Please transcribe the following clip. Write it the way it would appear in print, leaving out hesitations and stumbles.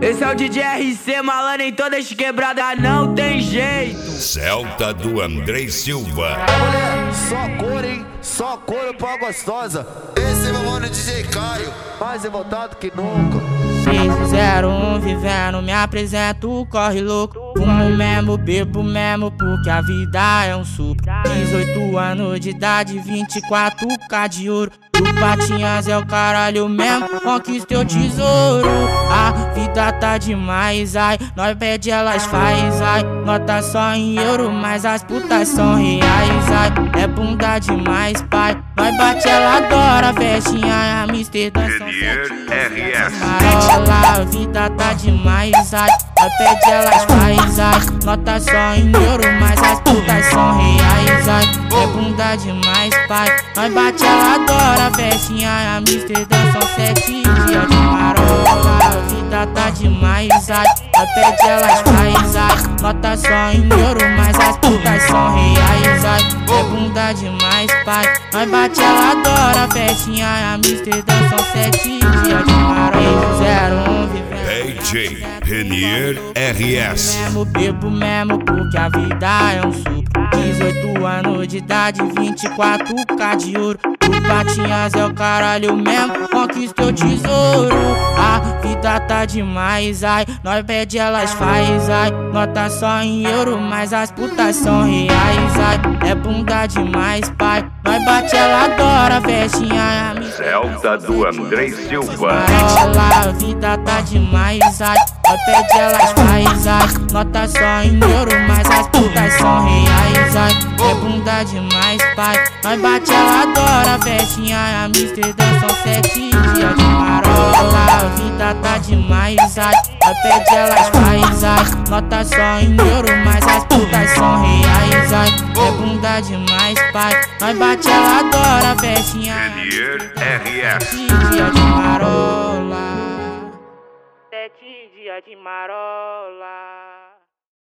Esse é o DJ RC, malandro em todas quebradas, não tem jeito. Celta do Andrei Silva. Mulher, só cor, hein? Só couro pra gostosa. Esse é meu mano DJ Caio, mais revoltado que nunca. 601 vivendo, me apresento, corre louco. Fumo mesmo, bebo mesmo, porque a vida é um supro. 18 anos de idade, 24K de ouro. O Patinhas é o caralho mesmo, conquistei o tesouro. A vida tá demais, ai, nós pede elas faz, ai. Nota só em euro, mas as putas são reais, ai. É bunda demais, pai, nós bate ela adora. Festinha, Amsterdã, Renier RS. Marola, a vida tá demais, ai. Nós pede elas faz, ai. Nota só em euro, mas as putas são reais, ai. É bunda demais, pai, nós bate ela adora. Festinha, Amsterdã, são 7 dias de marola. A vida tá demais, ai. Nós pede elas faz, ai. Nota só em euro, mas as putas são reais, ai. É bunda demais, pai, nós bate ela adora. Festinha, Amsterdã, são 7 dias de marola. 01 vivendo DJ Renier RS. mesmo, bebo mesmo, porque a vida é um supro. 18 anos de idade, 24K de ouro. O Patinhas é o caralho mesmo, conquistou o tesouro. A vida tá demais, ai. Nós pede elas faz, ai. Nota só em euro, mas as putas são reais, ai. É bunda demais, pai, nós bate ela adora. Festinha, Celta do Andrei Silva. Marola, a vida tá demais, ai. Nós pede elas faz, ai. Nota só em euro, mas as putas são reais, ai. É bunda demais, pai, nós bate ela adora. Festinha, Amsterdã, são 7 dias de marola. A vida tá demais, ai. Nós pede elas faz, ai. Nota só em euro, mas as putas são reais, ai. É bunda demais, pai, nós bate ela adora. Festinha, Renier RS. 7 dias de marola. 7 dias de marola.